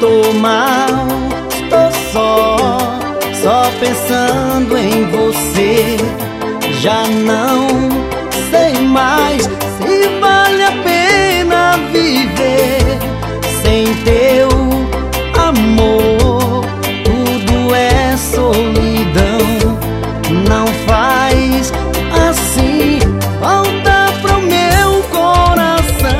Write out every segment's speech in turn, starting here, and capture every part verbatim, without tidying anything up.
Tô mal, tô só, só pensando em você. Já não sei mais se vale a pena viver sem teu amor. Tudo é solidão, não faz assim, volta pro meu coração.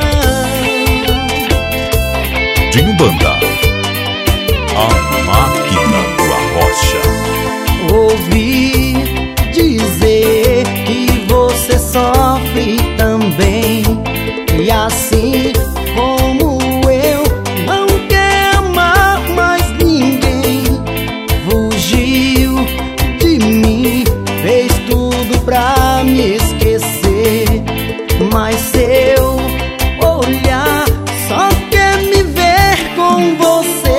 De Umbanda, a máquina do Arrocha. Ouvi dizer que você sofre também, e assim como eu, não quer amar mais ninguém. Fugiu de mim, fez tudo pra me esquecer, mas seu olhar só quer me ver com você.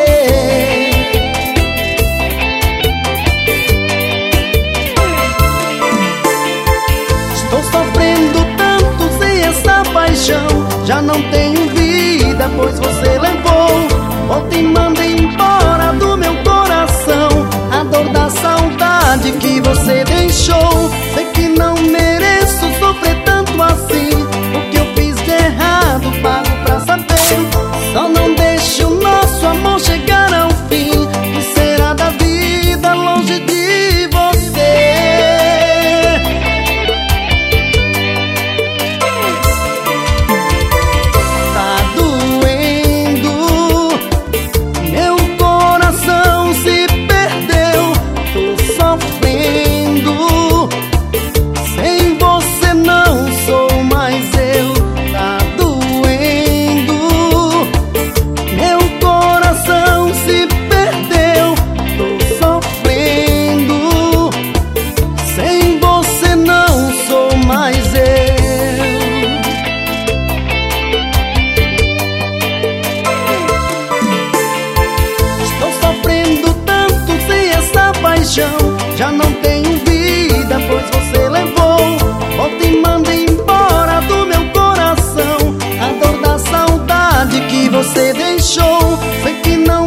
Estou sofrendo tanto sem essa paixão, já não tenho vida, pois você levou. Volta e manda embora do meu coração a dor da saudade que você deixou. Sei que não mereço sofrer tanto assim, o que eu fiz de errado pago pra saber. Só não deixe o nosso amor chegar ao fim, que será da vida longe de você. Tá doendo, meu coração se perdeu. Tô sofrendo, sem você não sou mais eu. Tá doendo, meu coração se perdeu. Tô sofrendo, sem você não sou mais eu. Estou sofrendo tanto sem essa paixão, já não tenho vida, pois você levou. Volta e manda embora do meu coração a dor da saudade que você deixou. Sei que não